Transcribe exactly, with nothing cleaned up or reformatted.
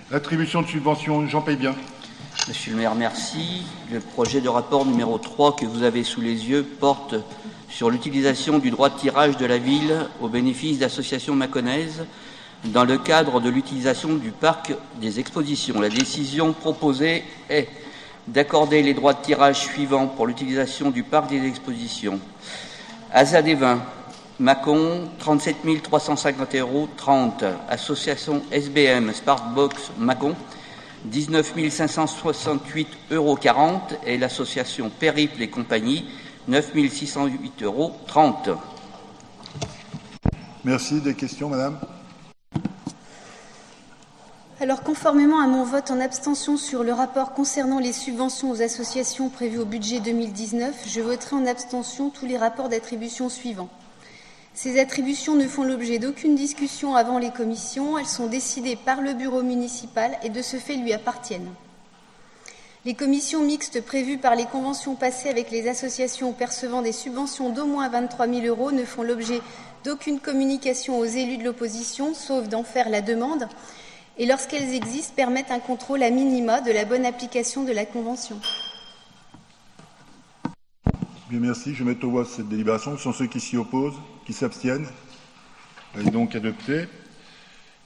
Attribution de subvention, Jean Paye-Bien. Monsieur le maire, merci. Le projet de rapport numéro trois que vous avez sous les yeux porte sur l'utilisation du droit de tirage de la ville au bénéfice d'associations mâconnaises dans le cadre de l'utilisation du parc des expositions. La décision proposée est d'accorder les droits de tirage suivants pour l'utilisation du parc des expositions. Asa des Vins, Mâcon, trente-sept mille trois cent cinquante euros trente. Association S B M, Sparkbox Mâcon, dix-neuf mille cinq cent soixante-huit euros quarante. Et l'association Périple et compagnie, neuf mille six cent huit euros trente. Merci. Des questions, madame? Alors, conformément à mon vote en abstention sur le rapport concernant les subventions aux associations prévues au budget deux mille dix-neuf, je voterai en abstention tous les rapports d'attribution suivants. Ces attributions ne font l'objet d'aucune discussion avant les commissions. Elles sont décidées par le bureau municipal et de ce fait lui appartiennent. Les commissions mixtes prévues par les conventions passées avec les associations percevant des subventions d'au moins vingt-trois mille euros ne font l'objet d'aucune communication aux élus de l'opposition, sauf d'en faire la demande, et lorsqu'elles existent, permettent un contrôle à minima de la bonne application de la Convention. Bien, merci. Je mets au voie cette délibération. Ce sont ceux qui s'y opposent, qui s'abstiennent. Elle est donc adoptée.